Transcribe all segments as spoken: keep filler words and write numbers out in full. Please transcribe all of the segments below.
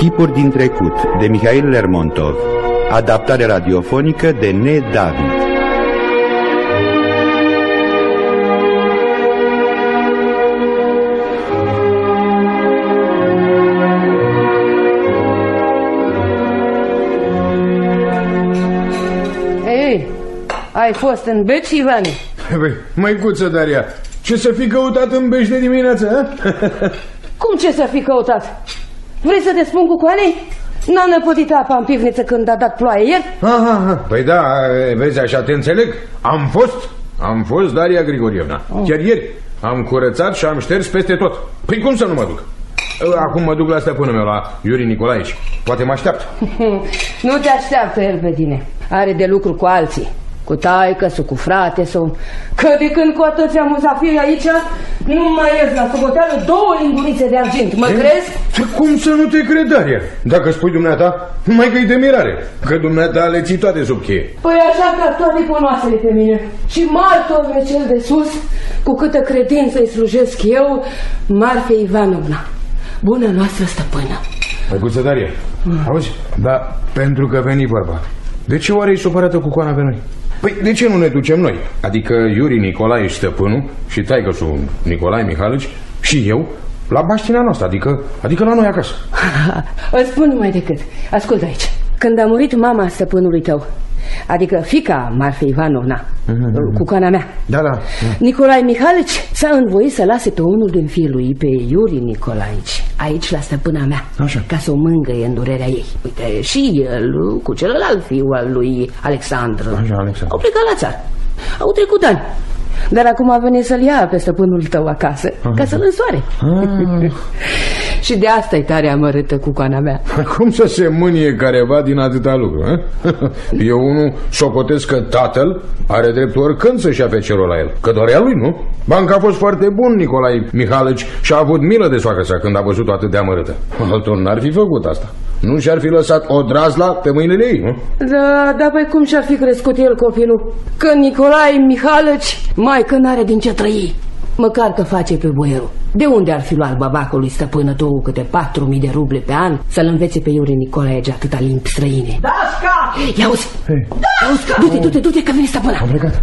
Chipuri din trecut, de Mihail Lermontov. Adaptare radiofonică de Ne David. Ei, ai fost în Beci, Ivane? Băi, măicuță Daria, ce să fi căutat în Beci de dimineață, a? Cum ce să fi căutat? Vrei să te spun cu coanei? N-am năpădit apa în pivniță când a dat ploaie ieri? Aha, păi da, vezi, așa te înțeleg. Am fost, am fost Daria Grigorievna. oh. Chiar ieri am curățat și am șters peste tot. Păi cum să nu mă duc? Acum mă duc la stăpânul meu, la Iuri Nicolaici. Poate mă așteaptă. Nu te așteaptă el pe tine. Are de lucru cu alții, cu taică-su, cu frate sau. Că de când cu atâția muzafiri aici nu mai ies la socoteală două lingurițe de argint. Mă e? crezi? Cum să nu te cred, Daria? Dacă spui dumneata, numai că-i de mirare, că dumneata le ții toate sub cheie. Păi așa ca toate cunoaște-le pe mine. Și martorul cel de sus, cu câtă credință îi slujesc eu, Marfe Ivanovna, bună noastră stăpână. Măicuță Daria, mm. auzi? Da, pentru că veni vorba. De ce oare e supărată cu coana pe noi? Păi de ce nu ne ducem noi? Adică Iuri Nicolae și stăpânul și taică-su Nicolae Mihalici și eu la baștina noastră, adică, adică la noi acasă. Îți spun numai decât. Ascultă aici. Când a murit mama stăpânului tău, adică fiica Marfe Ivanovna, mm-hmm. cu coana mea, da, da. Nicolae Mihalici s-a învoit să lase pe unul din fiii lui, pe Iuri Nicolaici, aici la stăpâna mea. Așa. Ca să o mângâie în durerea ei. Uite, și el cu celălalt fiu al lui Alexandru. Așa, Alexandru. Au plecat la țară. Au trecut ani. Dar acum a venit să-l ia pe stăpânul tău acasă, aha, ca să-l însoare. Ah. Și de asta e tare amărâtă cu coana mea. Cum să se mânie careva din atâta lucru, eh? Eu unul socotesc că tatăl are dreptul oricând să-și ia pe cerul la el, că dorea lui, nu? Banca a fost foarte bun, Nicolae Mihalici, și a avut milă de soacră sa când a văzut-o atât de amărâtă. Altul n-ar fi făcut asta. Nu și-ar fi lăsat o drazla pe mâinile ei, nu? Da, dar păi cum și-ar fi crescut el copilul? Că Nicolae Mihalici, mai că n-are din ce trăi, măcar că face pe boierul. De unde ar fi luat babacului stăpână tu câte patru mii de ruble pe an să-l învețe pe Iuri Nicolae atâta limbi străine? Dașca! Ia uzi! Hey. Dașca! Du-te, du-te, du-te, că vine stăpâna! Am plecat.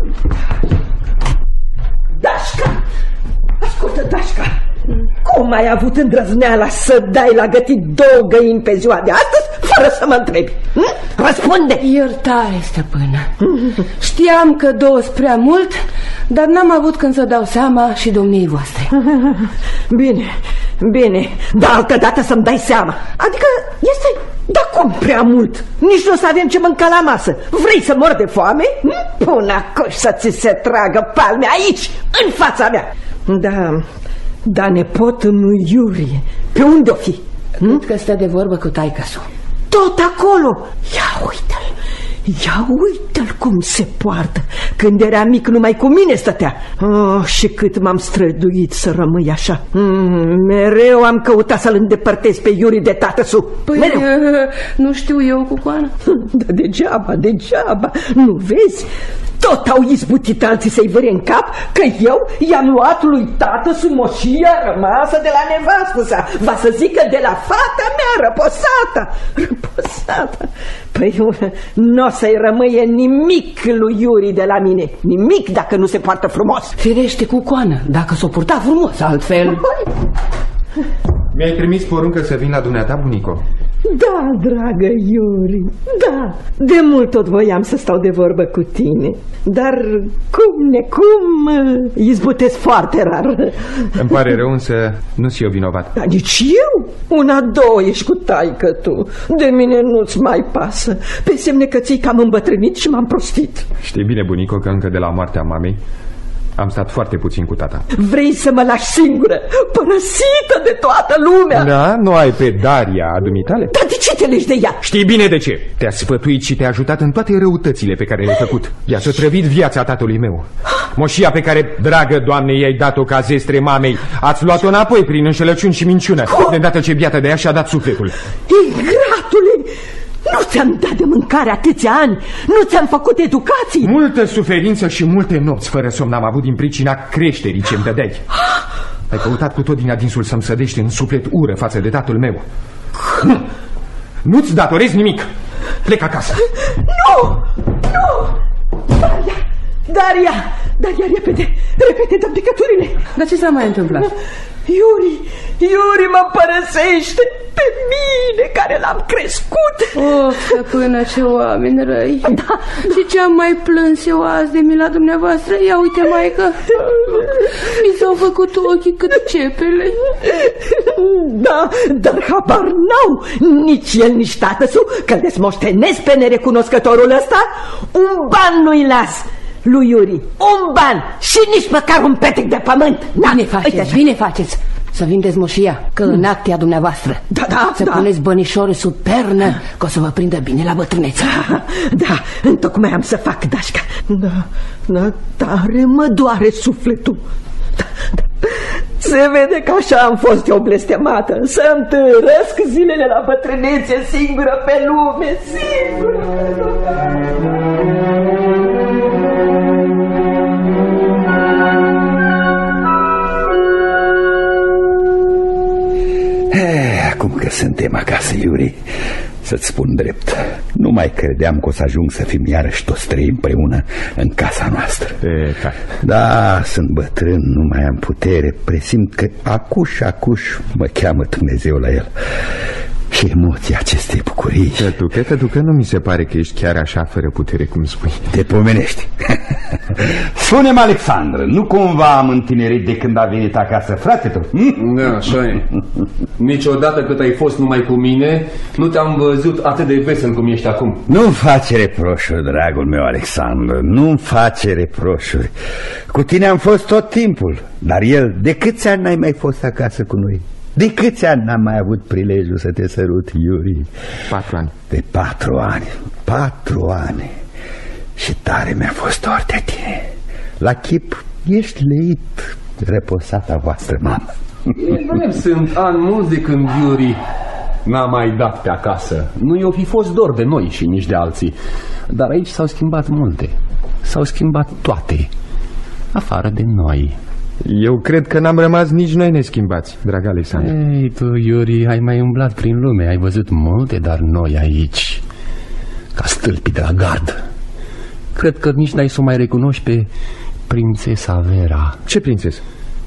Dașca! Ascultă, Dașca! Cum ai avut îndrăzneala să dai la gătit două găini pe ziua de astăzi fără să mă întrebi? Hm? Răspunde! Iertare, stăpână. Știam că două prea mult, dar n-am avut când să dau seama și domniei voastre. Bine, bine, dar altă dată să-mi dai seama. Adică este, dar cum prea mult? Nici nu o să avem ce mânca la masă. Vrei să mor de foame? Pune acolo să ți se tragă palme aici, în fața mea. Da, da, nepotul lui Iuri, pe unde o fi? Cred că stă de vorbă cu taică-su. Tot acolo. Ia uite-l, ia uite-l cum se poartă. Când era mic numai cu mine stătea. Oh, și cât m-am străduit să rămâi așa. mm, Mereu am căutat să-l îndepărtez pe Iuri de tată-su. Păi mereu. Nu știu eu cu coana. Da, degeaba, degeaba. Nu vezi? Tot au izbutit alții să-i vâre în cap că eu i-am luat lui tată-su moșia rămasă de la nevastă sa. Va să zică de la fata mea răposată. Răposată. Păi nu o să-i rămâie nimic lui Iuri de la mine. Nimic dacă nu se poartă frumos. Firește cu coană, dacă s-o purta frumos, altfel. Mi-ai trimis poruncă să vin la dumneata, bunico? Da, dragă Iuri, da. De mult tot voiam să stau de vorbă cu tine, dar cum necum izbutesc foarte rar. Îmi pare rău, însă nu-s eu vinovat. Dar nici eu? Una, două ești cu taică tu. De mine nu-ți mai pasă. Pe semne că ți-ai cam îmbătrânit și m-am prostit. Știi bine, bunico, că încă de la moartea mamei am stat foarte puțin cu tata. Vrei să mă lași singură, părăsită de toată lumea? Da, nu ai pe Daria a dumitale? Dar de ce te legi de ea? Știi bine de ce. Te-a sfătuit și te-a ajutat în toate răutățile pe care le-ai făcut. I-a sătrăvit viața tatălui meu. Moșia pe care, dragă Doamne, i-ai dat-o ca zestre mamei, ați luat-o înapoi prin înșelăciuni și minciună. De îndată ce biată de ea și-a dat sufletul. Ingratule! Nu ți-am dat de mâncare atâția ani, nu ți-am făcut educații. Multă suferință și multe nopți fără somn am avut din pricina creșterii ce-mi dădeai. Ai căutat cu tot din adinsul să-mi sădești în suflet ură față de tatăl meu. Nu-ți datorezi nimic. Plec acasă. Nu! Nu! Daria! Daria! Daria, repede! Repede, dă picăturile! Dar ce s-a mai întâmplat? Iuri! Iuri mă părăsește! Pe mine, care l-am crescut! Oh, stăpână, ce oameni răi! Da. Și ce-am mai plâns eu azi de mila dumneavoastră? Ia uite, maică! Mi s-au făcut ochii cât cepele. Da, dar habar n-au nici el, nici tatăsu că-l desmoștenesc pe nerecunoscătorul ăsta. Un ban nu-i las lui Iuri, un ban și nici măcar un petec de pământ. Bine faceți, bine faceți să vindeți moșia, că în actea dumneavoastră. Da, da, să da. puneți bănișori sub pernă, că o să vă prindă bine la bătrânețe. Da, întocmai am să fac, Dașca. Da, da, tare mă doare sufletul. Da, da. Se vede că așa am fost eu blestemată, să-mi târăsc zilele la bătrânețe singură pe lume, singură pe lume. Acum că suntem acasă, Iuri, să-ți spun drept, nu mai credeam că o să ajung să fim iarăși toți trei împreună în casa noastră. E, da, sunt bătrân, nu mai am putere, presimt că acuș, acuș mă cheamă Dumnezeu la el. Și emoția acestei bucurii. Tătucă, tătucă, nu mi se pare că ești chiar așa fără putere cum spui. Te pomenești. Spune-mi, Alexandru, nu cumva am întinerit de când a venit acasă, frate tău? Hm? Da, așa e. Niciodată cât ai fost numai cu mine, nu te-am văzut atât de vesel cum ești acum. Nu-mi face reproșuri, dragul meu, Alexandru, nu-mi face reproșuri. Cu tine am fost tot timpul, dar el, de câți ani n-ai mai fost acasă cu noi? De câți ani n-am mai avut prilejul să te sărut, Iuri? Patru ani. De patru ani, patru ani. Și tare mi-a fost dor de tine. La chip ești leit, reposata voastră mamă. E, sunt ani mulți de când Iuri n-a mai dat pe acasă. Nu i-o fi fost dor de noi și nici de alții. Dar aici s-au schimbat multe. S-au schimbat toate, afară de noi. Eu cred că n-am rămas nici noi neschimbați, drag Alexandru. Ei, tu, Iuri, ai mai umblat prin lume, ai văzut multe, dar noi aici, ca stâlpii de la gard. Cred că nici n-ai să o mai recunoști pe prințesa Vera. Ce prințesă?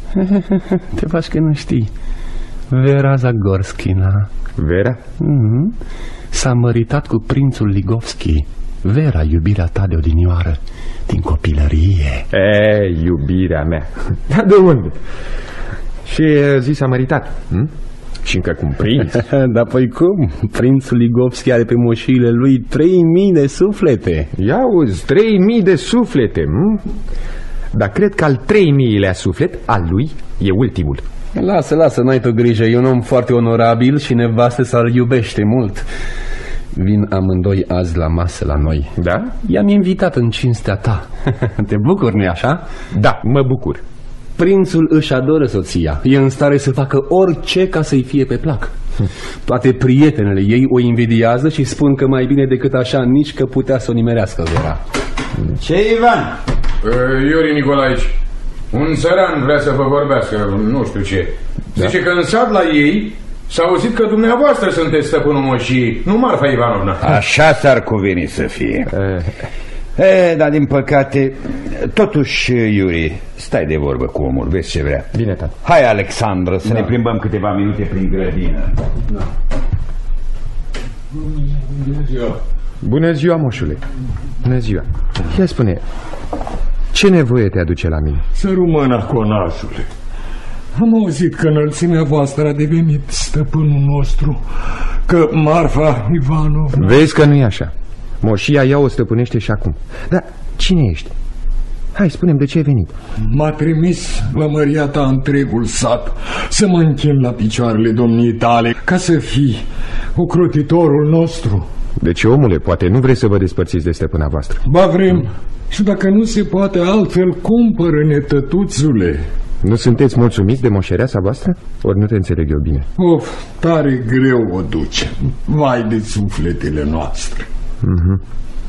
Te faci că nu știi. Vera Zagorskina. Vera? Mm-hmm. S-a măritat cu prințul Ligovski. Vera, iubirea ta de odinioară, din copilărie. E, iubirea mea. Dar de unde? Și zi s-a măritat, hm? Și încă cum prinț. Dar păi cum? Prințul Ligovski are pe moșiile lui trei mii de suflete. Ia uzi, trei mii de suflete, hm? Dar cred că al trei miilea suflet, al lui, e ultimul. Lasă, lasă, n-ai tu grijă. E un om foarte onorabil și nevastă să-l iubește mult. Vin amândoi azi la masă la noi. Da? I-am invitat în cinstea ta. Te bucuri, nu-i așa? Da, mă bucur. Prințul își adoră soția. E în stare să facă orice ca să-i fie pe plac. Toate prietenele ei o invidiază și spun că mai bine decât așa nici că putea să o nimerească Vera. Ce, Ivan? Iuri Nicolaici, un țăran vrea să vă vorbească, nu știu ce. Zice da? Că în sat la ei s-a auzit că dumneavoastră sunteți stăpânul moșii, nu Marfa Ivanovna. Așa s-ar cuveni să fie. E, dar din păcate, totuși, Iuri, stai de vorbă cu omul, vezi ce vrea. Bine, tată. Hai, Alexandru, să da. ne plimbăm câteva minute prin grădină. Da. Bună ziua. Bună ziua, moșule. Bună ziua. Ia spune, ce nevoie te aduce la mine? Să rumâna, conașule. Am auzit că înălțimea voastră a devenit stăpânul nostru, că Marfa Ivanovna... Vezi că nu e așa. Moșia ea o stăpânește și acum. Dar cine ești? Hai, spune-mi de ce ai venit. M-a trimis lămăria ta întregul sat să mă închin la picioarele domniei tale, ca să fii ocrotitorul nostru. Deci, omule, poate nu vrei să vă despărțiți de stăpâna voastră. Ba vrem, și dacă nu se poate altfel, cumpără-ne, tătuțule. Nu sunteți mulțumiți de moșereasa voastră? Ori nu te înțeleg eu bine? Of, tare greu o duce. Vai de sufletele noastre. Mm-hmm.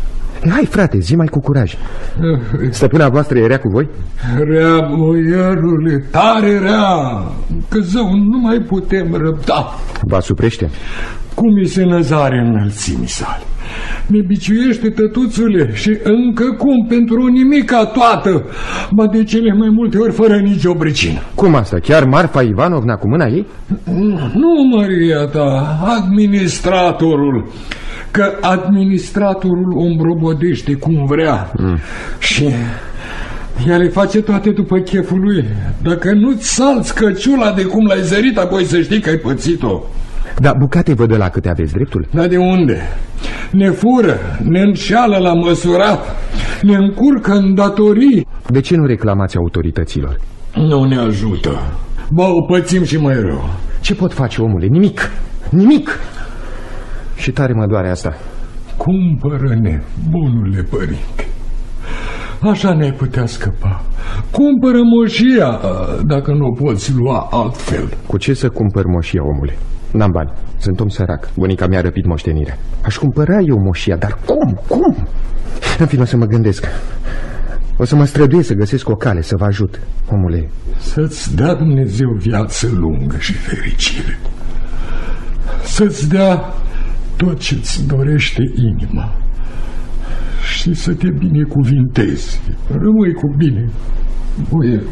Hai, frate, zi mai cu curaj. Stăpâna voastră e rea cu voi? Rea, boierule, tare rea, că zău, nu mai putem răbda. Vă asuprește? Cum mi se năzare înălțimii sale. Ne biciuiește, tătuțule, și încă cum, pentru o nimica toată, ba de cele mai multe ori fără nicio pricină. Cum asta? Chiar Marfa Ivanovna cu mâna ei? Nu, Maria ta, administratorul. Că administratorul o îmbrobodește cum vrea. Mm. Și ea le face toate după cheful lui. Dacă nu-ți salți căciula de cum l-ai zărit, apoi să știi că ai pățit-o. Dar bucate vă dă la câte aveți dreptul? Dar de unde? Ne fură, ne înșeală la măsurat, ne încurcă în datorii. De ce nu reclamați autorităților? Nu ne ajută. Ba, o pățim și mai rău. Ce pot face, omule? Nimic. Nimic. Și tare mă doare asta. Cumpără-ne, bunule părinte. Așa ne-ai putea scăpa. Cumpără moșia, dacă nu o poți lua altfel. Cu ce să cumpăr moșia, omule? N-am bani, sunt om sărac. Bunica mi-a răpit moștenirea. Aș cumpăra eu moșia, dar cum? Cum? În fine, o să mă gândesc. O să mă străduiesc să găsesc o cale, să vă ajut, omule. Să-ți dea Dumnezeu viață lungă și fericire. Să-ți dea tot ce-ți dorește inima și să te binecuvintezi. Rămâi cu bine, boierule.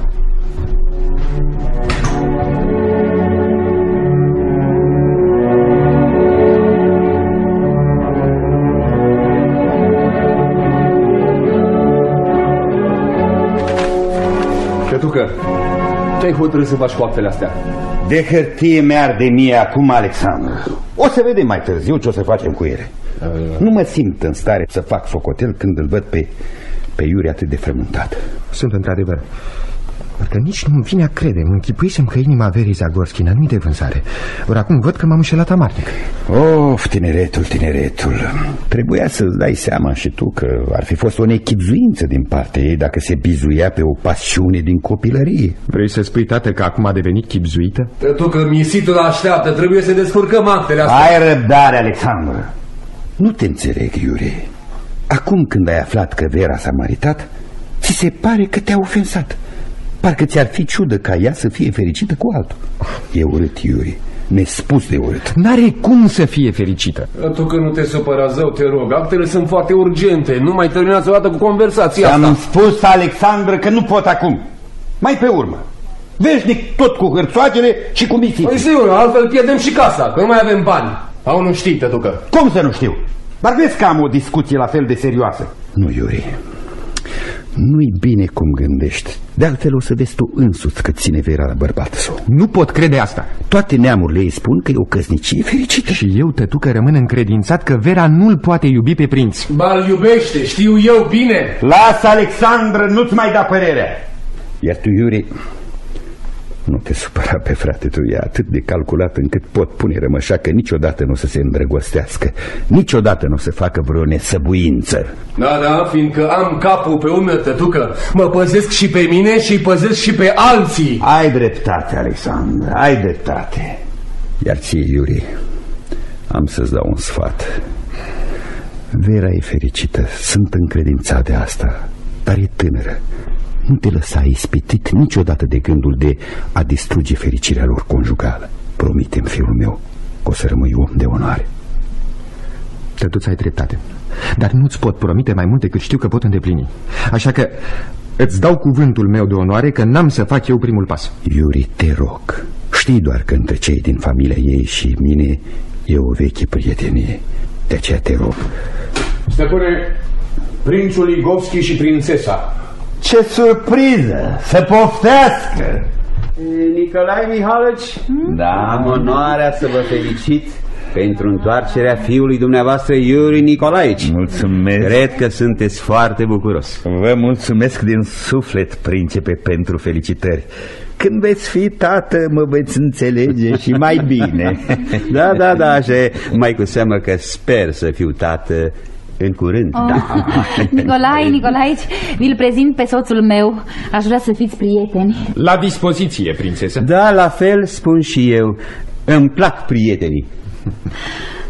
Tătucă, ce-ai hotărât să faci cu actele astea? De hârtie mi-arde mie acum, Alexandru. O să vedem mai târziu ce o să facem cu ele. uh. Nu mă simt în stare să fac socotel când îl văd pe, pe Iuri atât de frământat. Sunt într-adevăr. Parcă nici nu-mi vine a crede. Mă închipuisem că inima Verii Zagorski n-a nimic de vânzare. Ori acum văd că m-am înșelat amarnic. Of, tineretul, tineretul. Trebuia să-ți dai seama și tu că ar fi fost o nechibzuință din partea ei dacă se bizuia pe o pasiune din copilărie. Vrei să spui, tată, că acum a devenit chibzuită? Tătucă, misitul așteaptă, trebuie să descurcăm actele astea. Ai răbdare, Alexandru. Nu te înțeleg, Iuri. Acum când ai aflat că Vera s-a maritat, ți se pare că te-a ofensat. Parcă ți-ar fi ciudă ca ea să fie fericită cu altul. E urât, Iuri, nespus de urât. N-are cum să fie fericită. Tu că nu te supăra, zău, te rog. Actele sunt foarte urgente. Nu mai terminați o dată cu conversația asta. Am spus, Alexandru, că nu pot acum. Mai pe urmă. Veșnic tot cu hârțoagele și cu misiții. Păi sigur, altfel pierdem și casa, că nu mai avem bani. Au, nu știi, tătucă. Cum să nu știu? Dar vezi că am o discuție la fel de serioasă. Nu, Iuri, nu-i bine cum gândești. De altfel o să vezi tu însuți că ține Vera la bărbatul său. Nu pot crede asta. Toate neamurile îi spun că e o căsnicie fericită. Și eu, tătucă, rămân încredințat că Vera nu-l poate iubi pe prinț. Ba-l iubește, știu eu bine. Lasă, Alexandru, nu-ți mai da părerea. Iar tu, Iuri, nu te supăra pe frate tu, e atât de calculat încât pot pune rămășa că niciodată nu o să se îndrăgostească. Niciodată nu o să facă vreo nesăbuință. Da, da, fiindcă am capul pe umăr, tătucă. Mă păzesc și pe mine și îi păzesc și pe alții. Ai dreptate, Alexandru, ai dreptate. Iar ție, Iuri, am să-ți dau un sfat. Vera e fericită, sunt încredințat de asta, dar e tânără. Nu te lăsa ispitit niciodată de gândul de a distruge fericirea lor conjugală. Promite-mi, fiul meu, că o să rămâi om de onoare. Tătuț, ai dreptate, dar nu-ți pot promite mai mult decât știu că pot îndeplini. Așa că îți dau cuvântul meu de onoare că n-am să fac eu primul pas. Iuri, te rog, știi doar că între cei din familia ei și mine e o veche prietenie. De aceea te rog. Stăpâne, prințul Ligovski și prințesa. Ce surpriză! Să poftească! Nicolae Mihalovici? Da, am onoarea să vă felicit pentru întoarcerea fiului dumneavoastră, Iuri Nicolaevici. Mulțumesc. Cred că sunteți foarte bucuros. Vă mulțumesc din suflet, principe, pentru felicitări. Când veți fi tată, mă veți înțelege și mai bine. Da, da, da, așa e. Mai cu seamă că sper să fiu tată în curând. Oh. Da. Nicolae Nicolaevici, vi-l prezint pe soțul meu. Aș vrea să fiți prieteni. La dispoziție, prințesă. Da, la fel spun și eu. Îmi plac prietenii.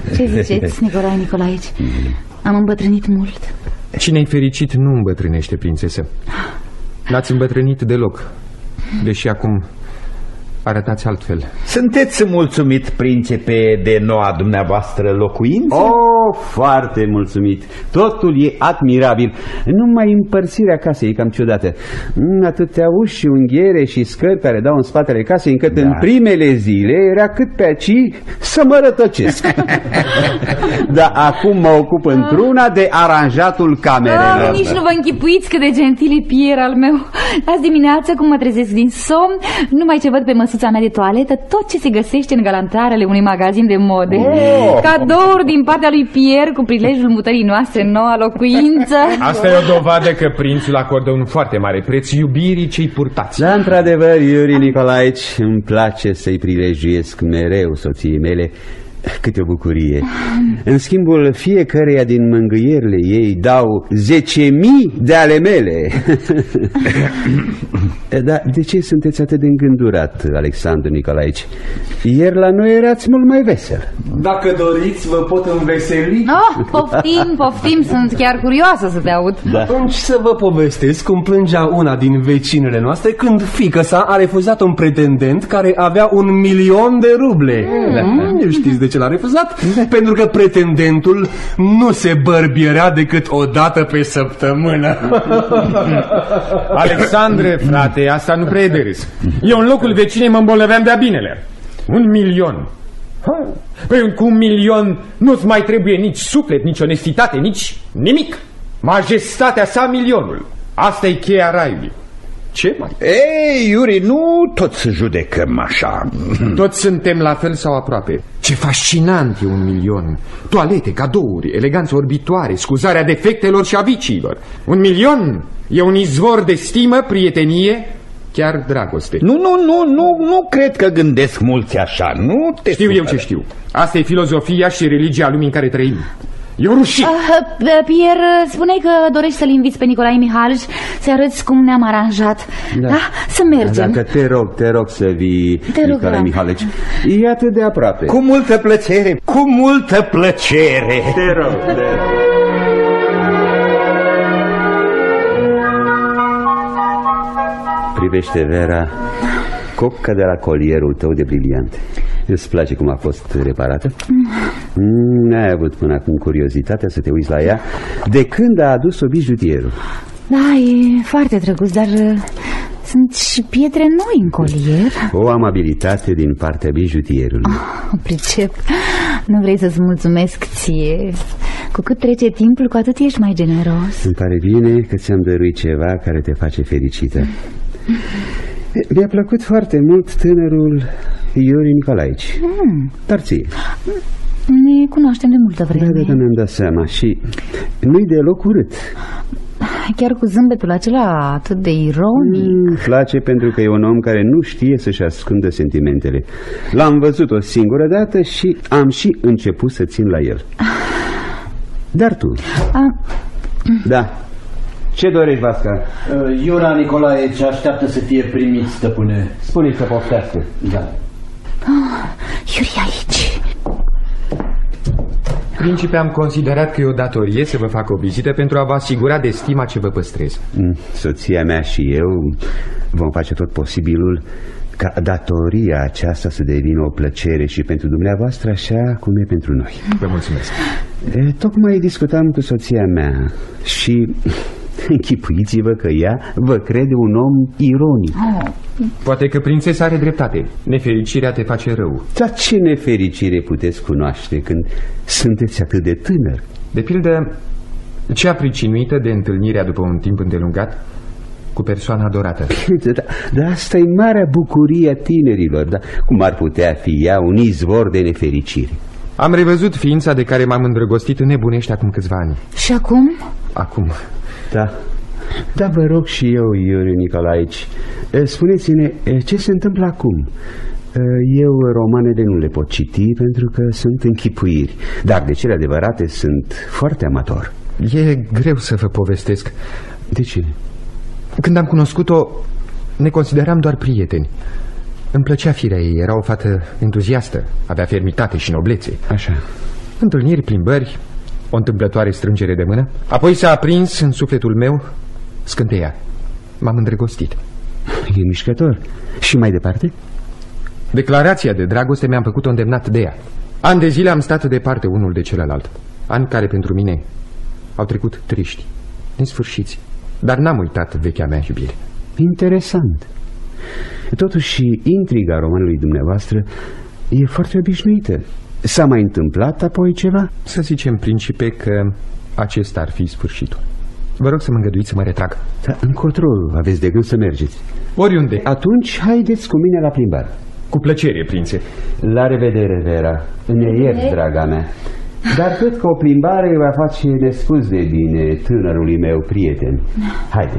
Ce ziceți, Nicolae Nicolaici? Am îmbătrânit mult. Cine-i fericit nu îmbătrânește, prințesă. N-ați îmbătrânit deloc, deși acum arătați altfel. Sunteți mulțumit, princepe, de noua dumneavoastră locuință? Oh, foarte mulțumit. Totul e admirabil. Numai împărțirea casei e cam ciudată. Atâtea uși și unghiere și scări care dau în spatele casei, încât da. În primele zile era cât pe aici să mă rătăcesc. Dar acum mă ocup într-una de aranjatul camerelor. Oh, nici nu vă închipuiți cât de gentil e Pierre al meu. Azi dimineață, cum mă trezesc din somn, numai ce văd pe măsuța mea de toaletă tot ce se găsește în galantarele unui magazin de mode. Oh. Cadouri din partea lui Pierre cu prilejul mutării noastre în noua locuință. Asta e o dovadă că prințul acordă un foarte mare preț iubirii cei purtați. Da, într-adevăr, Iuri Nicolaici, îmi place să-i prilejuiesc mereu soției mele câte o bucurie. În schimbul fiecăreia din mângâierile ei dau zece mii de ale mele. Dar de ce sunteți atât de îngândurat, Alexandru Nicolaici? Ieri la noi erați mult mai vesel. Dacă doriți, vă pot înveseli. Oh, poftim, poftim, sunt chiar curioasă să te aud. Da. Atunci să vă povestesc cum plângea una din vecinele noastre când fiică-sa a refuzat un pretendent care avea un milion de ruble. Mm. Nu știți de ce l-a refuzat? Da. Pentru că pretendentul nu se bărbierea decât o dată pe săptămână. Alexandre, frate, asta nu prea e de râs. Eu în locul vecinei mă îmbolnăveam de-a binele. Un milion. Păi cu un milion nu-ți mai trebuie nici suflet, nici onestitate, nici nimic. Majestatea sa milionul. Asta e cheia raiului. Ce mai? Ei, Iuri, nu toți judecăm așa. Toți suntem la fel sau aproape. Ce fascinant e un milion. Toalete, cadouri, eleganță orbitoare, scuzarea defectelor și a viciilor. Un milion e un izvor de stimă, prietenie, chiar dragoste. Nu, nu, nu, nu, nu cred că gândesc mulți așa. Nu te Știu supără. Eu ce știu. Asta e filozofia și religia lumii în care trăim. E o rușine. Uh, Pierre, spuneai că dorești să-l inviți pe Nicolae Mihalici să arăți cum ne-am aranjat. Da. Da? Să mergem. Dacă te rog, te rog să vii, te Nicolae Mihalici. E atât de aproape. Cu multă plăcere, cu multă plăcere. Te rog, te rog. Privește, Vera, copca de la colierul tău de briliante. Îți place cum a fost reparată? Mm, n-ai avut până acum curiozitatea să te uiți la ea de când a adus-o bijutierul. Da, e foarte drăguț, dar sunt și pietre noi în colier. O amabilitate din partea bijutierului. Oh, pricep. Nu vrei să-ți mulțumesc ție. Cu cât trece timpul, cu atât ești mai generos. Îmi pare bine că ți-am dăruit ceva care te face fericită. Mi-a plăcut foarte mult tânărul Iuri Nicolaici. mm. Dar ție? Ne cunoaștem de multă vreme. Da, da, da, mi-am dat seama. Și nu-i deloc urât. Chiar cu zâmbetul acela atât de ironic. Îmi place pentru că e un om care nu știe să-și ascundă sentimentele. L-am văzut o singură dată și am și început să țin la el. Dar tu? A... Da. Ce dorești, Vasca? Uh, Iura Nicolae ce așteaptă să fie primit, stăpâne. Spune-i să poftească. Da. Oh, Iuri aici. Principe, am considerat că e o datorie să vă fac o vizită pentru a vă asigura de stima ce vă păstrez. Mm, soția mea și eu vom face tot posibilul ca datoria aceasta să devină o plăcere și pentru dumneavoastră așa cum e pentru noi. Vă mulțumesc. E, tocmai discutam cu soția mea și închipuiți-vă că ea vă crede un om ironic. Oh. Poate că prințesa are dreptate. Nefericirea te face rău. Dar ce nefericire puteți cunoaște când sunteți atât de tânăr? De pildă, cea pricinuită de întâlnirea după un timp îndelungat cu persoana adorată. Dar da, asta e marea bucurie a tinerilor. Dar cum ar putea fi ea un izvor de nefericire? Am revăzut ființa de care m-am îndrăgostit nebunește acum câțiva ani. Și acum? Acum. Da. Da, vă rog și eu, Iuri Nicolaici, spuneți-ne ce se întâmplă acum. Eu romanele nu le pot citi pentru că sunt închipuiri, dar de cele adevărate sunt foarte amator. E greu să vă povestesc. De ce? Când am cunoscut-o, ne consideram doar prieteni. Îmi plăcea firea ei, era o fată entuziastă, avea fermitate și noblețe. Așa. Întâlniri, plimbări, o întâmplătoare strângere de mână. Apoi s-a aprins în sufletul meu scânteia. M-am îndrăgostit. E mișcător. Și mai departe? Declarația de dragoste mi-am făcut-o îndemnat de ea. Ani de zile am stat departe unul de celălalt. Ani care pentru mine au trecut triști, nesfârșiți. Dar n-am uitat vechea mea iubire. Interesant. Totuși, intriga romanului dumneavoastră e foarte obișnuită. S-a mai întâmplat apoi ceva? Să zicem, principe, că acesta ar fi sfârșitul. Vă rog să mă îngăduiți să mă retrag. Da, încotro aveți de gând să mergeți? Oriunde. Atunci haideți cu mine la plimbare. Cu plăcere, prințe. La revedere, Vera. Ne iert, draga mea. Dar cred că o plimbare va face nespus de bine tânărului meu prieten. Haide.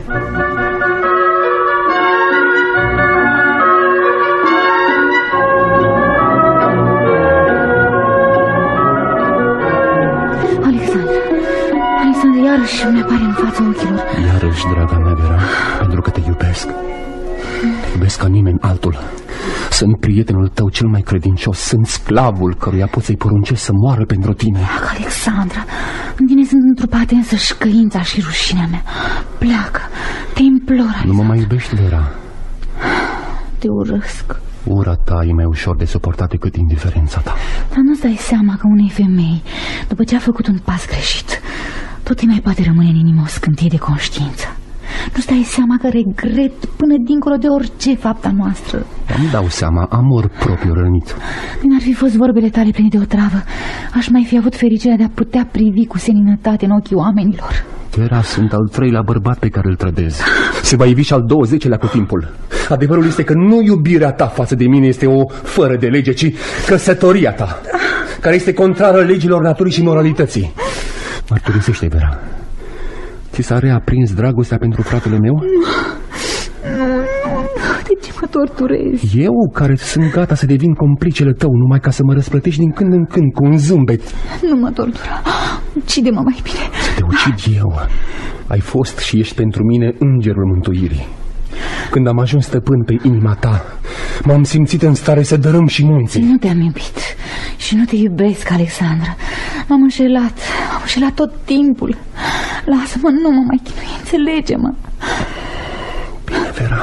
Iarăși mi-apare în fața ochilor. Iarăși, draga mea, Vera, pentru că te iubesc. Te iubesc ca nimeni altul. Sunt prietenul tău cel mai credincios. Sunt sclavul căruia poți să-i poruncești să moară pentru tine. Pleacă, Alexandra. În tine sunt întrupate însăși căința și rușinea mea. Pleacă, te implor, Alexandra. Nu mă mai iubești, Vera? Te urăsc. Ura ta e mai ușor de suportat decât indiferența ta. Dar nu-ți dai seama că unei femei, după ce a făcut un pas greșit, tot îi mai poate rămâne în inimă o scânteie de conștiință. Nu-ți dai seama că regret până dincolo de orice fapta noastră. Îmi dau seama, amor propriu rănit. Când ar fi fost vorbele tale pline de otravă, aș mai fi avut fericirea de a putea privi cu seninătate în ochii oamenilor. Vera, sunt al treilea bărbat pe care îl trădez. Se va ivi și al douăzecelea cu timpul. Adevărul este că nu iubirea ta față de mine este o fără de lege, ci căsătoria ta, care este contrară legilor naturii și moralității. Mărturisește, Vera, ți s-a reaprins dragostea pentru fratele meu? Nu, nu, de ce mă torturezi? Eu, care sunt gata să devin complicele tău numai ca să mă răsplătești din când în când cu un zâmbet. Nu mă tortura, ucide-mă mai bine. Să te ucid eu? Ai fost și ești pentru mine îngerul mântuirii. Când am ajuns stăpân pe inima ta, m-am simțit în stare să dărâm și munții. Nu te-am iubit și nu te iubesc, Alexandra. M-am înșelat, m-am înșelat tot timpul. Lasă-mă, nu mă mai chinui, înțelege-mă. Bine, Vera.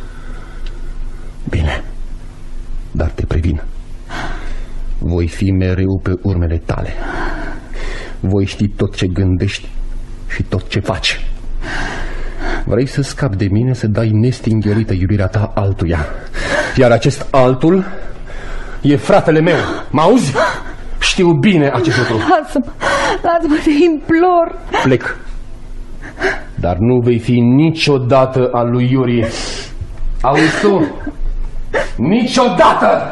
Bine. Dar te previn. Voi fi mereu pe urmele tale. Voi ști tot ce gândești și tot ce faci. Vrei să scapi de mine, să dai nestingerită iubirea ta altuia. Iar acest altul e fratele meu. M-auzi? Știu bine acest lucru. Lasă-mă, lasă-mă, te implor. Plec. Dar nu vei fi niciodată al lui Iuri. Auzi tu? Niciodată!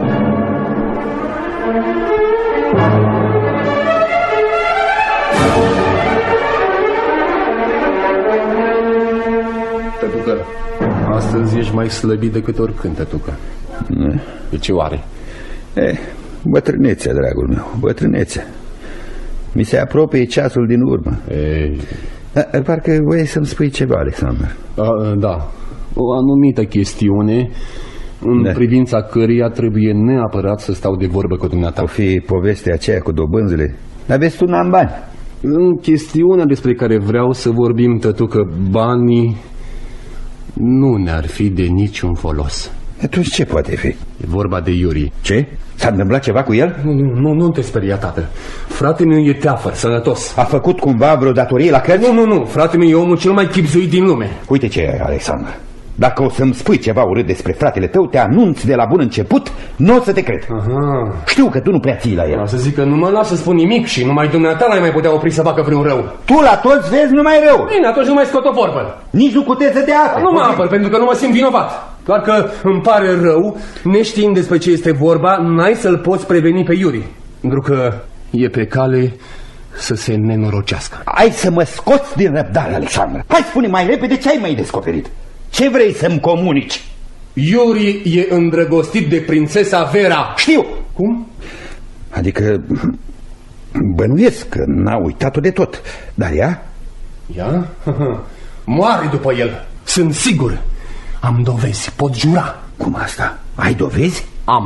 Tătucă, astăzi ești mai slăbit decât oricând, tătucă. De ce oare? Eh, bătrânețea, dragul meu, bătrânețea. Mi se apropie ceasul din urmă. Ei. Da, parcă voiai să-mi spui ceva, Alexandru. A, da, o anumită chestiune în da. privința căreia trebuie neapărat să stau de vorbă cu dumneata. O fi povestea aceea cu dobânzile. Aveți tu n-am bani. În chestiunea despre care vreau să vorbim, tătucă, banii nu ne-ar fi de niciun folos. Atunci ce poate fi? E vorba de Iuri. Ce? S-a întâmplat ceva cu el? Nu, nu, nu, nu te speria, tată. Fratele meu e teafăr, sănătos. A făcut cumva vreo datorie la cărți? Nu, nu, nu, fratele meu e omul cel mai chibzuit din lume. Uite ce e, Alexandru. Dacă o să-mi spui ceva urât despre fratele tău, te anunț de la bun început, nu o să te cred. Aha. Știu că tu nu prea ții la el. O să zic că nu mă las să spun nimic și numai dumneata n-ai mai putea opri să facă vreun rău. Tu la toți vezi numai rău. Bine, atunci nu mai scot o vorbă. Nici nu puteți să te aperi. Nu mă apăr, pentru că nu mă simt vinovat. Doar că îmi pare rău, neștiind despre ce este vorba, n-ai să-l poți preveni pe Iuri. Pentru că e pe cale să se nenorocească. Ai să mă scoți din răbdare, Alexandru. Hai, spune mai repede ce ai mai descoperit. Ce vrei să-mi comunici? Iuri e îndrăgostit de prințesa Vera. Știu. Cum? Adică bănuiesc că n-a uitat-o de tot. Dar ea? Ea? Moare după el. Sunt sigur. Am dovezi, pot jura. Cum asta? Ai dovezi? Am.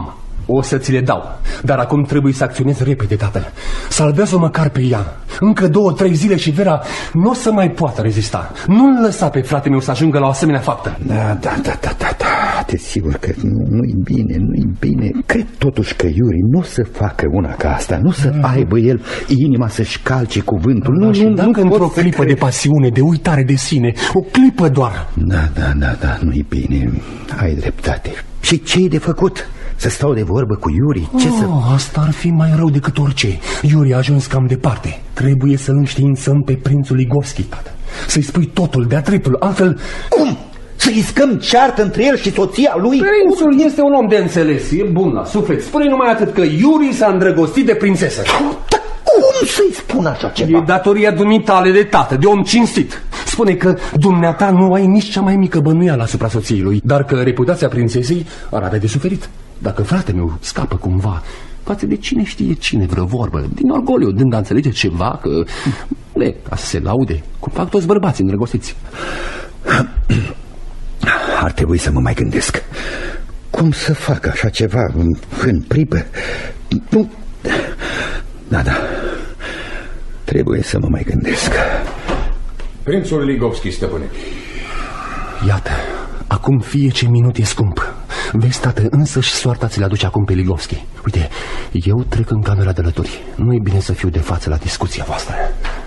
O să ți le dau, dar acum trebuie să acționez repede, tată. Salvează-o măcar pe ea. Încă două, trei zile și Vera nu o să mai poată rezista. Nu-l lăsa pe frate meu să ajungă la o asemenea faptă. Da, da, da, da, da, da. Te sigur că nu-i bine, nu-i bine. Cred totuși că Iuri nu o să facă una ca asta. Nu să mm. aibă el inima să-și calce cuvântul. Da, nu, și nu, dacă nu într-o clipă cred... de pasiune, de uitare de sine, o clipă doar. Da, da, da, da, nu-i bine. Ai dreptate. Și ce-i de făcut? Să stau de vorbă cu Iuri? Ce oh, să... Asta ar fi mai rău decât orice. Iuri a ajuns cam departe. Trebuie să-l înștiințăm pe prințul Ligovski, tată. Să-i spui totul de-a dreptul, altfel... Cum? Să-i scăm ceartă între el și soția lui? Prințul este un om de înțeles, e bun la suflet. Spune numai atât, că Iuri s-a îndrăgostit de prințesă. Dar cum să-i spun așa ceva? E datoria dumitale de tată, de om cinstit. Spune că dumneata nu ai nici cea mai mică bănuială asupra soției lui, dar că reputația prințesei ar avea de suferit. Dacă frate meu scapă cumva față de cine știe cine vreo vorbă, din orgoliu, dând a înțelege ceva, că le, ca să se laude, cum fac toți bărbații îndrăgostiți. Ar trebui să mă mai gândesc. Cum să fac așa ceva în pripă? Nu... Da, da. Trebuie să mă mai gândesc. Prințul Ligovski, stăpâne. Iată, acum fie ce minut e scump. Vezi, tată, însăși soarta ți le aduce acum pe Ligovski. Uite, eu trec în camera de lături. Nu e bine să fiu de față la discuția voastră.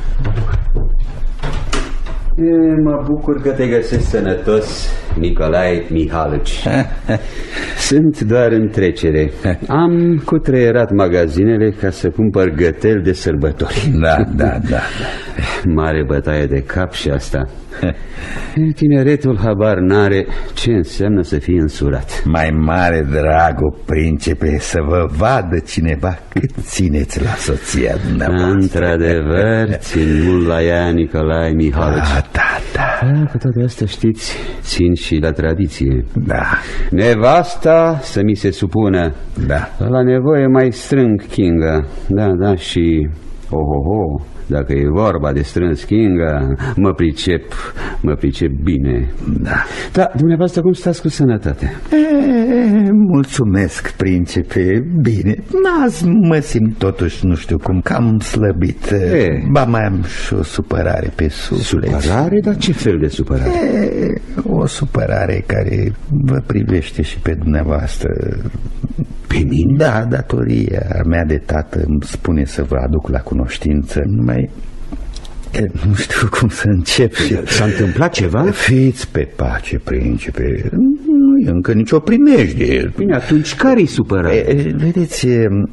E, mă bucur că te găsești sănătos, Nicolae Mihalici. Sunt doar în trecere. Am cutreierat magazinele ca să cumpăr găteli de sărbători. Da, da, da. Mare bătaie de cap și asta. Tineretul habar n-are ce înseamnă să fie însurat. Mai mare drag, o principe, să vă vadă cineva cât țineți la soția dumneavoastră. Într-adevăr, țin mult la ea, Nicolae Mihalici. Da, da, da. Da, cu toate astea, știți, țin și la tradiție. Da. Nevasta să mi se supună. Da. La nevoie mai strâng chinga. Da, da, și... Ohoho, dacă e vorba de strâns chinga, mă pricep, mă pricep bine. Da. Da, dumneavoastră cum stați cu sănătate? E, mulțumesc, principe, bine. N-azi mă simt totuși, nu știu cum, cam slăbit. E. Ba mai am și o supărare pe suflet. Supărare? Dar ce fel de supărare? E, o supărare care vă privește și pe dumneavoastră. Pe mine? Da, datoria mea de tată îmi spune să vă aduc la cunoștință. Numai nu știu cum să încep. S-a întâmplat ceva? Fiți pe pace, principe. Nu e încă nicio primejdie. Bine, atunci care-i supărare? Vedeți,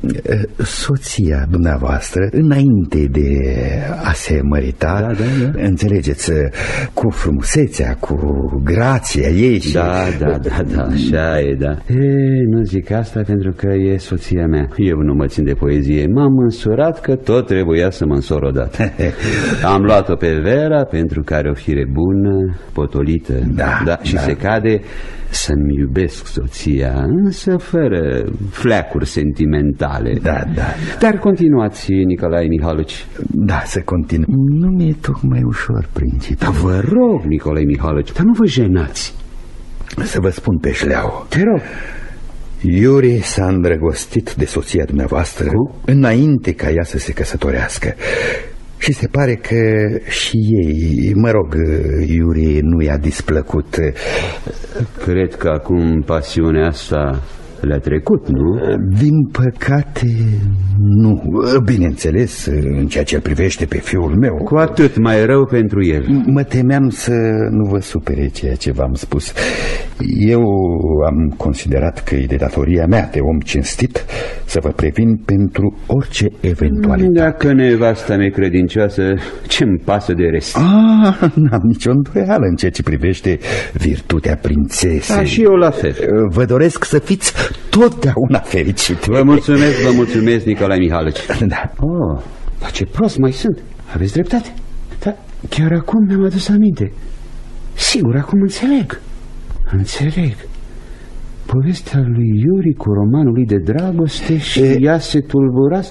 soția dumneavoastră, înainte de a se mărita, da, da, da. Înțelegeți, cu frumusețea, cu grația ei și... Da, da, da, da, așa e, da. E, nu zic asta pentru că e soția mea. Eu nu mă țin de poezie. M-am însurat că tot trebuia să mă însor odată. Am luat-o pe Vera pentru că are o fire bună, potolită. Da, da, și da. Se cade să-mi iubesc soția, însă fără fleacuri sentimentale. Da, da. Dar continuați, Nicolae Mihalici. Da, să continu. Nu mi-e tocmai ușor, principe. Dar vă rog, Nicolae Mihalici, dar nu vă jenați. Să vă spun pe șleau. Te rog. Iuri s-a îndrăgostit de soția dumneavoastră Cu? înainte ca ea să se căsătorească. Și se pare că și ei, mă rog, Iuri nu i-a displăcut. Cred că acum pasiunea asta le-a trecut, nu? Din păcate, nu. Bineînțeles, în ceea ce îl privește pe fiul meu. Cu atât mai rău pentru el. Mă temeam să nu vă supere ceea ce v-am spus. Eu am considerat că e de datoria mea de om cinstit să vă previn pentru orice eventualitate. Dacă nevasta mea credincioasă, ce-mi pasă de rest? Ah, n-am nicio îndoială în ceea ce privește virtutea prințesei. Da, și eu la fel. Vă doresc să fiți totdeauna fericit. Vă mulțumesc, vă mulțumesc, Nicolae Mihalici. Da. Oh, dar ce prost mai sunt. Aveți dreptate. Dar chiar acum mi-am adus aminte. Sigur, acum înțeleg. Înțeleg. Povestea lui Iuri cu romanul lui de dragoste și e... ea se tulburas.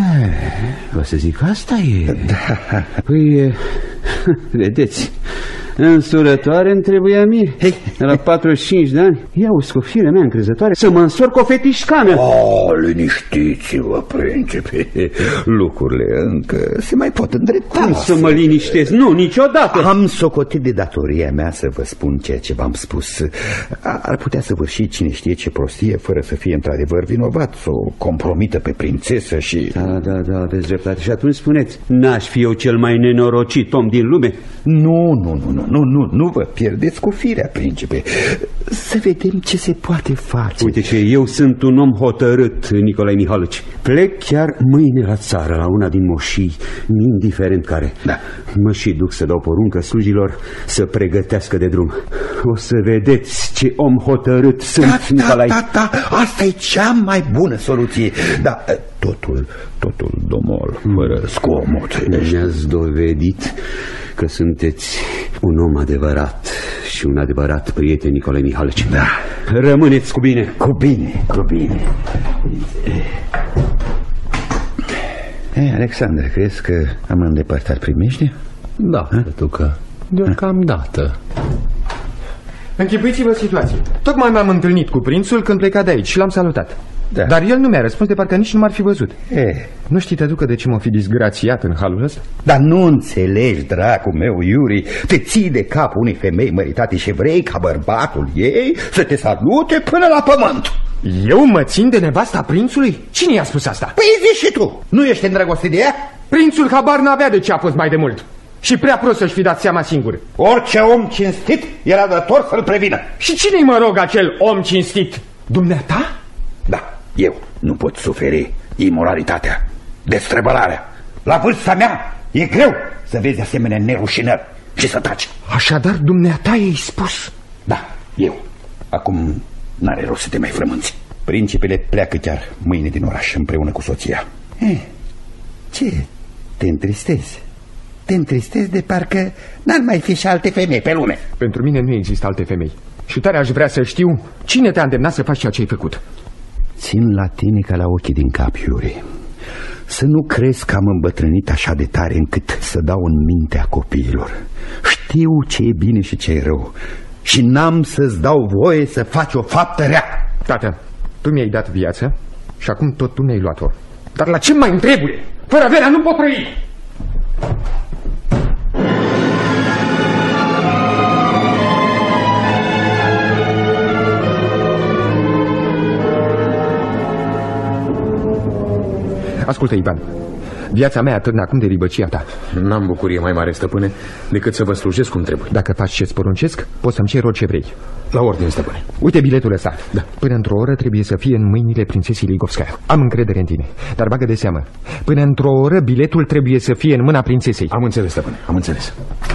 O să zic, asta e. Da. Păi, vedeți, Însurătoare îmi trebuia mie. Hey. La patruzeci și cinci de ani, iau scofirea mea încrezătoare să mă însor cu o fetișcană. Oh, liniștiți-vă, principe. Lucrurile încă se mai pot îndrepta. Cum să mă liniștesc? Nu, niciodată. Am socotit de datoria mea să vă spun ceea ce v-am spus. Ar putea săvârși cine știe ce prostie fără să fie într-adevăr vinovat, să o compromită pe prințesă și... Da, da, da, aveți dreptate. Și atunci spuneți, n-aș fi eu cel mai nenorocit om din lume? Nu, nu, nu, nu, nu, nu, nu vă pierdeți cu firea, principe. Să vedem ce se poate face. Uite ce, eu sunt un om hotărât, Nicolae Mihalici. Plec chiar mâine la țară, la una din moșii, indiferent care. Da. Mă și duc să dau poruncă slujilor să pregătească de drum. O să vedeți ce om hotărât sunt, da, Nicolae. Da, da, da, asta e cea mai bună soluție. Da, totul, totul domol, fără scomot. Ne-ați dovedit că sunteți un om adevărat și un adevărat prieten, Nicolae Mihalici. Da. Rămâneți cu bine. Cu bine, cu bine. Ei, Alexandru, crezi că am îndepărtat primejdia? Da, pentru că deocamdată. Închipuiți-vă situație. Tocmai m-am întâlnit cu prințul când pleca de aici și l-am salutat. Da. Dar el nu mi-a răspuns, de parcă nici nu m-ar fi văzut. E. Nu știi, Tăducă, de ce m-o fi disgrațiat în halul ăsta? Dar nu înțelegi, dragul meu, Iuri. Te ții de capul unei femei măritate și vrei ca bărbatul ei să te salute până la pământ. Eu mă țin de nevasta prințului? Cine i-a spus asta? Păi zici și tu. Nu ești îndrăgostit de ea? Prințul habar n-avea de ce a fost mai de mult. Și prea prost să-și fi dat seama singur. Orice om cinstit era dator să-l prevină. Și cine-i, mă rog, acel om cinstit? Dumneata? Da, eu nu pot suferi imoralitatea, destrăbălarea. La vârsta mea e greu să vezi asemenea nerușinări și să taci. Așadar, dumneata i-ai spus? Da, eu. Acum n-are rost să te mai frămânți. Principele pleacă chiar mâine din oraș împreună cu soția. Eh, ce? Te întristezi? Te întristezi de parcă n-ar mai fi și alte femei pe lume. Pentru mine nu există alte femei. Și tare aș vrea să știu cine te-a îndemnat să faci ceea ce ai făcut. Țin la tine ca la ochii din cap, Iuri. Să nu crezi că am îmbătrânit așa de tare încât să dau în mintea copiilor. Știu ce e bine și ce e rău. Și n-am să-ți dau voie să faci o faptă rea. Tată, tu mi-ai dat viață și acum tot tu mi-ai luat-o. Dar la ce mai trebuie? Fără averea nu pot trăi. Ascultă, Ivan, viața mea atârnă acum de ribăcia ta. N-am bucurie mai mare, stăpâne, decât să vă slujesc cum trebuie. Dacă faci ce-ți poruncesc, poți să-mi ceri orice vrei. La ordine, stăpâne. Uite biletul ăsta. Da. Până într-o oră trebuie să fie în mâinile prințesei Ligovskaya. Am încredere în tine, dar bagă de seamă. Până într-o oră biletul trebuie să fie în mâna prințesei. Am înțeles, stăpâne, am înțeles.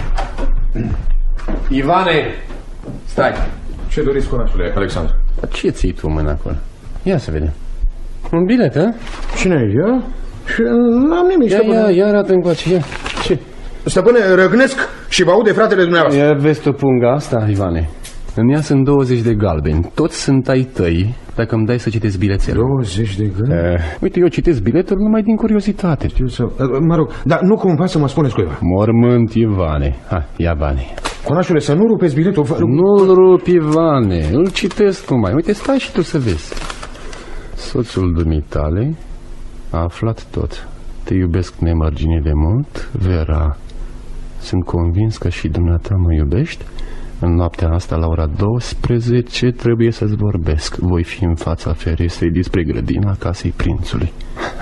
Ivane, stai. Ce doriți, conașule Alexandru? Ce ții tu mâna acolo? Ia să vedem. Un bilet, a? Cine e ea? Și n-am nimic, ia, stăpâne. Ia, ia, arată încoace, ia. Ce? Stăpâne, răgnesc și vă aude fratele dumneavoastră. Ia vezi tu punga asta, Ivane. În ea sunt douăzeci de galbeni. Toți sunt ai tăi, dacă îmi dai să citesc bilețele. douăzeci de galbeni? Uh, uite, eu citesc biletul numai din curiozitate. Știu să... Mă rog, dar nu cumva să mă spuneți cuiva. Mormânt, Ivane. Ha, ia bani. Conașule, să nu rupeți biletul. Nu-l rup, Ivane. Îl citesc numai. Uite, stai și tu să vezi. Soțul dumitale a aflat tot. Te iubesc nemărginit de mult, Vera. Sunt convins că și dumneata mă iubești. În noaptea asta, la ora douăsprezece, trebuie să-ți vorbesc. Voi fi în fața ferestrei despre grădina casei prințului.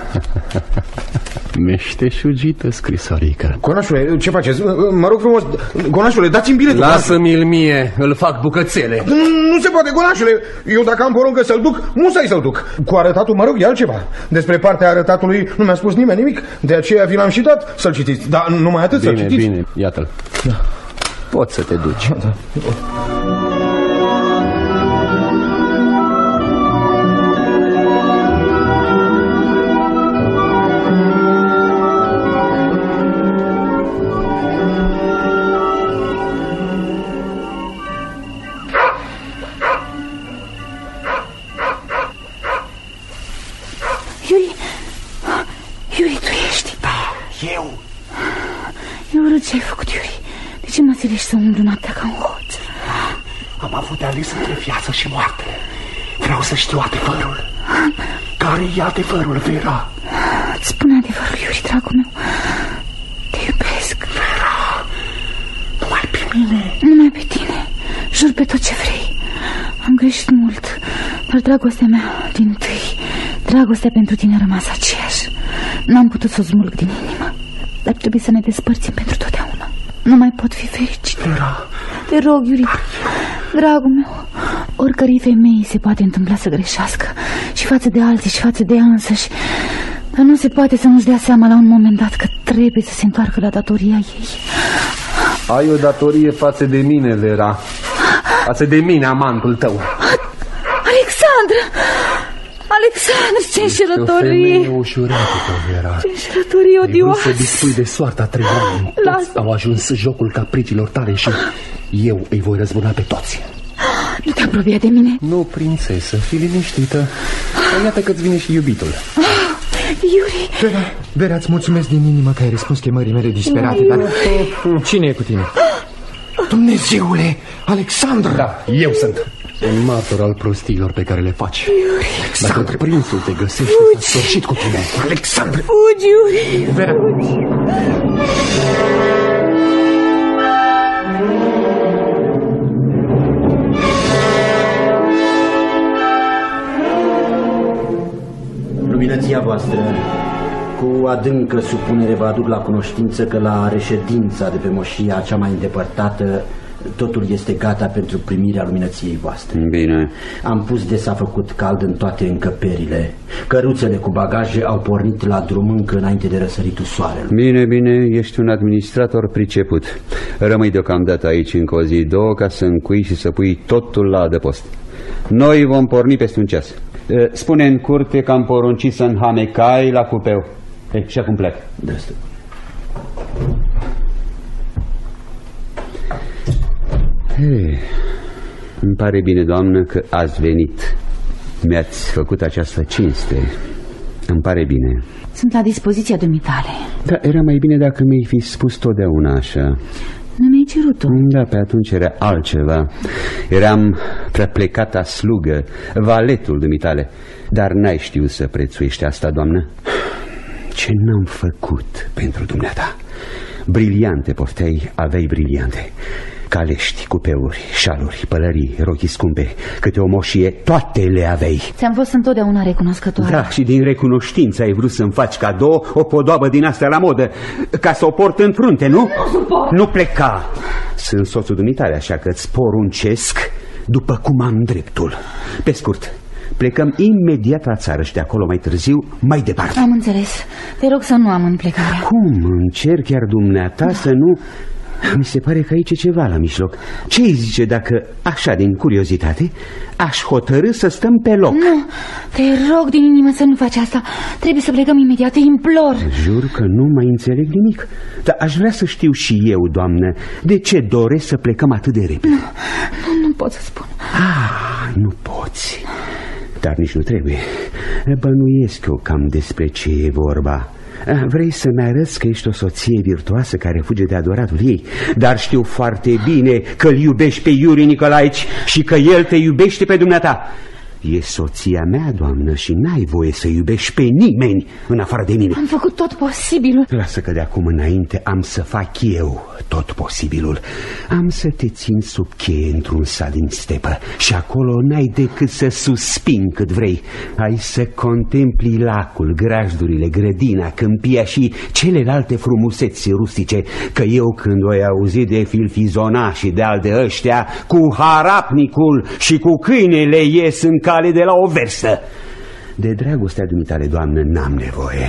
Meșteșugită scrisorică. Conașule, ce faceți? Mă rog frumos, conașule, dați-mi biletul. Lasă-mi-l mie, îl fac bucățele. Nu, nu se poate, conașule. Eu dacă am poruncă să-l duc, musai să-l duc. Cu arătatul, mă rog, e altceva. Despre partea arătatului nu mi-a spus nimeni nimic. De aceea vi l-am și dat să-l citiți. Dar numai atât să-l citiți. Bine, bine, iată-l. Da. Poți să te duci. Da, da. Iuri, Iuri, tu ești? Da, eu. Eu urât ce ai făcut, Iuri. De De ce mă silești să umblu noaptea ca un hoț? Am avut de ales între viață și moarte. Vreau să știu adevărul. Care e adevărul, Vera? Îți spune adevărul, Iuri, dragul meu. Te iubesc. Vera, numai pe mine. Numai pe tine. Jur pe tot ce vrei. Am greșit mult, dar dragostea mea din tâi, dragostea pentru tine a rămas aceeași. N-am putut să o smulg din inimă, dar trebuie să ne despărțim pentru totdeauna. Nu mai pot fi fericit. Vera. Te rog, Iuri, dragul meu, oricărei femei se poate întâmpla să greșească, și față de alții și față de ea însăși, dar nu se poate să nu-și dea seama la un moment dat că trebuie să se întoarcă la datoria ei. Ai o datorie față de mine, Vera. Față de mine, amantul tău. Alexandru! Alexandru, ce înșelătorie! Ești o femeie ușurată, Vera. Ce înșelătorie odioasă! Ai vrut să dispui de soarta trei oameni. Toți au ajuns jocul capriciilor tale și eu îi voi răzbuna pe toți. Nu te apropia de mine? Nu, prințesă, fii liniștită. Iată că-ți vine și iubitul. Iuri! Vera, Vera, îți mulțumesc din inimă că ai răspuns chemării mele disperate, dar cine e cu tine? Dumnezeule, Alexandru! Da, eu sunt. Un martor al prostiilor pe care le faci. Iuri! Dacă prințul te găsește, s-a sfârșit cu tine. Alexandru! Fugi, Iuri! Vera! Luminăția voastră, cu adâncă supunere vă aduc la cunoștință că la reședința de pe moșia cea mai îndepărtată totul este gata pentru primirea luminăției voastre. Bine. Am pus de s-a făcut cald în toate încăperile. Căruțele cu bagaje au pornit la drum încă înainte de răsăritul soarelui. Bine, bine, ești un administrator priceput. Rămâi deocamdată aici încă o zi, două, ca să încui și să pui totul la adăpost. Noi vom porni peste un ceas. Spune în curte că am poruncit să înhamecai la cupeu. Ei, și acum plec. Destul. Hey, îmi pare bine, doamnă, că ați venit. Mi-ați făcut această cinste. Îmi pare bine. Sunt la dispoziția dumitale. Da, era mai bine dacă mi-ai fi spus totdeauna așa. Nu mi-ai cerut-o? Da, pe atunci era altceva. Eram prea plecata slugă, valetul dumitale. Dar n-ai știut să prețuiești asta, doamnă? Ce n-am făcut pentru dumneata? Briliante pofteai, aveai briliante. Calești, cupeuri, șaluri, pălării, rochii scumpe, câte o moșie, toate le aveai. Ți-am fost întotdeauna recunoscătoare. Da, și din recunoștință ai vrut să-mi faci cadou o podoabă din astea la modă, ca să o port în frunte, nu? Nu, nu pleca. Sunt soțul dumitale, așa că îți poruncesc după cum am dreptul. Pe scurt, plecăm imediat la țară și de acolo mai târziu, mai departe. Am înțeles. Te rog să nu am în plecarea. Cum? Încerc chiar dumneata da. să nu... Mi se pare că aici e ceva la mijloc. Ce îi zice dacă, așa din curiozitate, aș hotărâ să stăm pe loc? Nu, te rog din inimă să nu faci asta. Trebuie să plecăm imediat, te implor. Jur că nu mai înțeleg nimic. Dar aș vrea să știu și eu, doamnă, de ce doresc să plecăm atât de repede. Nu, nu, nu pot să spun. Ah, nu poți. Dar nici nu trebuie. Bănuiesc eu cam despre ce e vorba. Vrei să-mi arăți că ești o soție virtuoasă care fuge de adoratul ei, dar știu foarte bine că îl iubești pe Iuri Nicolaici și că el te iubește pe dumneata. E soția mea, doamnă, și n-ai voie să iubești pe nimeni în afară de mine. Am făcut tot posibilul. Lasă că de acum înainte am să fac eu tot posibilul. Am să te țin sub cheie într-un sat din stepă și acolo n-ai decât să suspini cât vrei. Ai să contempli lacul, grajdurile, grădina, câmpia și celelalte frumuseți rustice, că eu când o auzit de filfizona și de al de ăștia, cu harapnicul și cu câinele ies în cale de la o verstă. De dragostea dumitale, doamnă, n-am nevoie.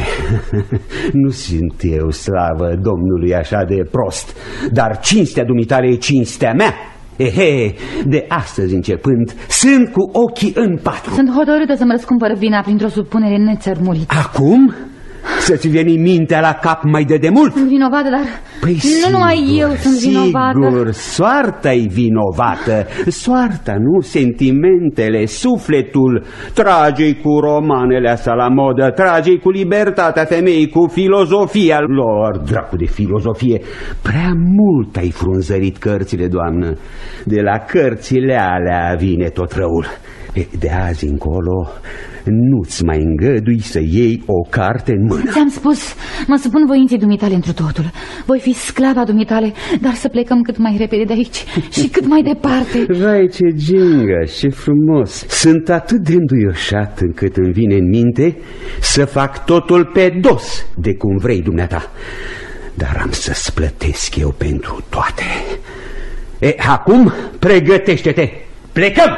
Nu sunt eu, slavă Domnului, așa de prost, dar cinstea dumitale e cinstea mea. Ehe, de astăzi începând, sunt cu ochii în patru. Sunt hotărâtă să-mi răscumpăr vina printr-o supunere nețărmurită. Acum? Să-ți veni mintea la cap mai de demult? Sunt vinovată, dar păi nu sigur, numai eu sunt vinovată. Sigur, soarta-i vinovată. Soarta, nu? Sentimentele, sufletul. Trage-i cu romanele astea la modă, trage-i cu libertatea femeii, cu filozofia lor. Dracu de filozofie. Prea mult ai frunzărit cărțile, doamnă. De la cărțile alea vine tot răul. De azi încolo nu-ți mai îngădui să iei o carte în mână. Ți-am spus, mă supun voinței dumitale întru totul. Voi fi sclava dumitale, dar să plecăm cât mai repede de aici și cât mai departe. Vai, ce gingă, ce frumos. Sunt atât de înduioșat încât îmi vine în minte să fac totul pe dos de cum vrei dumneata. Dar am să-ți plătesc eu pentru toate. E, acum pregătește-te, plecăm!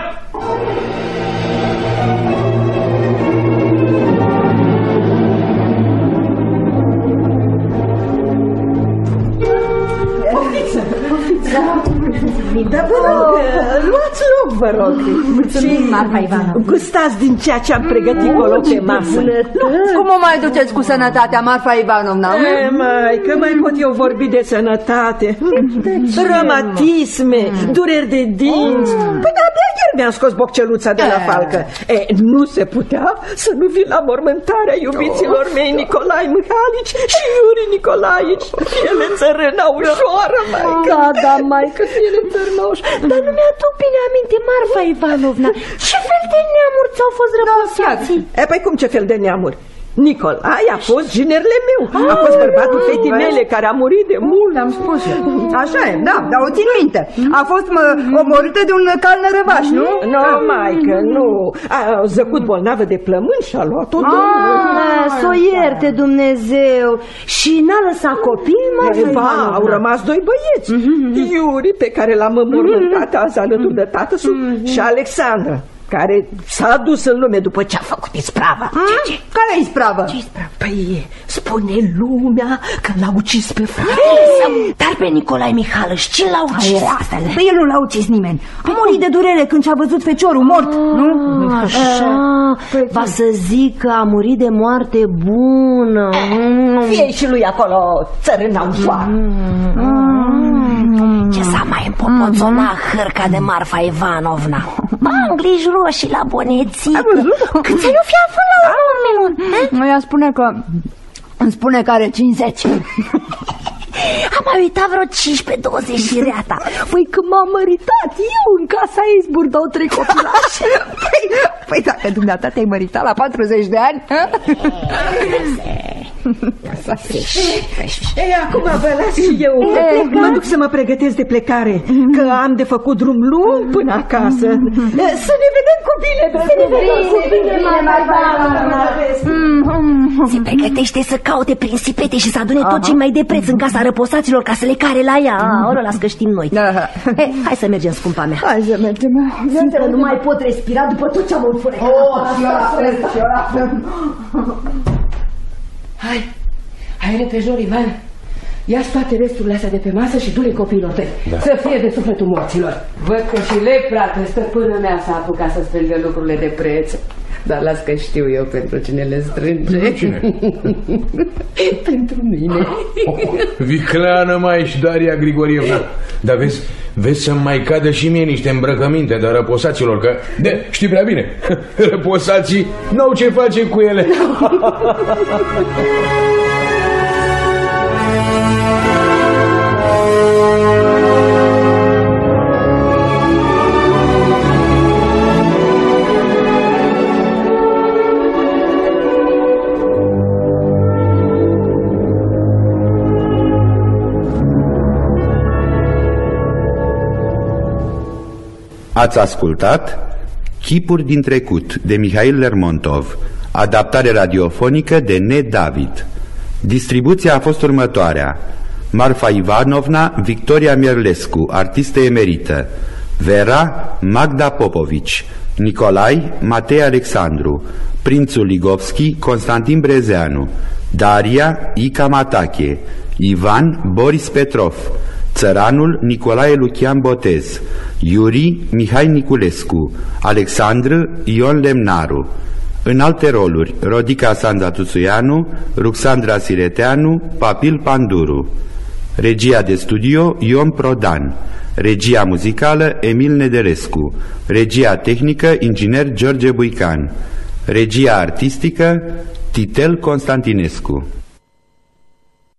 Da, vă rog, luați loc, vă rog. Mulțumim, Marfa Ivanovna. Gustați din ceea ce am pregătit colo pe masă. Cum o mai duceți cu sănătatea, Marfa Ivanovna? E, mai, că mai pot eu vorbi de sănătate. Reumatisme, dureri de dinți. Păi de-abia ieri mi-am scos bocceluța de la falcă. E, nu se putea să nu vin la mormântarea iubiților mei Nicolae Mihalici și Iuri Nicolaici. Ele țărânau ușoară, maică. Da, da, maică, ele țărânau. Dar nu mi-aduc bine aminte, Marfa Ivanovna. Ce fel de neamuri ți-au fost răposații? E, păi cum ce fel de neamuri? Nicolae a fost ginerele meu. A fost bărbatul fetei mele care a murit de mult. Am spus. Așa e, da, dar o țin minte. A fost mă, omorâtă de un cal nărăvaș, nu? Nu, maică, nu. A zăcut bolnavă de plămâni și a luat-o domnul. Să o ierte Dumnezeu. Și n-a lăsat copii, Marfa Ivanovna? Au rămas doi băieți. Iuri, pe care l-am înmormântat azi alături de tatăl, și Alexandra, care s-a dus în lume după ce a făcut isprava. Ce, ce? Care e ispravă? Ce ispravă? Păi spune lumea că l-a ucis pe frate. Dar pe Nicolae Mihalici, ce l-a ucis? Păi el nu l-a ucis nimeni. A murit de durere când și-a văzut feciorul mort, nu? Așa, va să zic că a murit de moarte bună. Fie și lui acolo țărâna ușoară. Ce s-a mai împopoțonat hârca de Marfa Ivanovna? Anglici roșii la boneții. Cât să nu fie afând la urmă? Ea spune că îmi spune că are cincizeci. Am mai uitat vreo cincisprezece douăzeci și reata. Păi când m-am măritat eu în casa ei zburdau trei copilași. Păi, păi dacă dumneata te-ai măritat la patruzeci de ani. E, acum vă las și eu. Mă duc să mă pregătesc de plecare, că am de făcut drum lung până acasă. Să ne vedem cu bine. Să ne vedem cu bine, se pregătește să caute prin sipete și să adune tot ce mai de preț în casa răposaților ca să le care la ea. Ora las că știm noi. E, hai să mergem, scumpa mea. Hai să mergem. Simt că nu mai pot respira după tot ce am înfurecat. Hai, hai repejor, Ivan. Ia-ți toate resturile astea de pe masă și du-le copiilor tăi, da. Să fie de sufletul morților. Văd că și lepra că stăpână mea s-a apucat să strângă lucrurile de preț. Dar las că știu eu pentru cine le strânge. Pentru cine? Pentru mine. Oh, vicleană mai și Daria Grigorievna. Dar vezi, vezi să-mi mai cadă și mie niște îmbrăcăminte de răposaților, că, de, știi prea bine, răposații n-au ce face cu ele. Ați ascultat Chipuri din trecut de Mihail Lermontov, adaptare radiofonică de Ne David. Distribuția a fost următoarea: Marfa Ivanovna Victoria Mierlescu, artistă emerită; Vera Magda Popovici; Nicolai Matei Alexandru; Prințul Ligovski Constantin Brezeanu; Daria Ica Matache; Ivan Boris Petrov; Țăranul Nicolae Lucian Botez; Iuri Mihai Niculescu; Alexandru Ion Lemnaru; În alte roluri, Rodica Sanda Tuțuianu, Ruxandra Sireteanu, Papil Panduru. Regia de studio Ion Prodan. Regia muzicală Emil Nederescu. Regia tehnică inginer George Buican. Regia artistică Titel Constantinescu.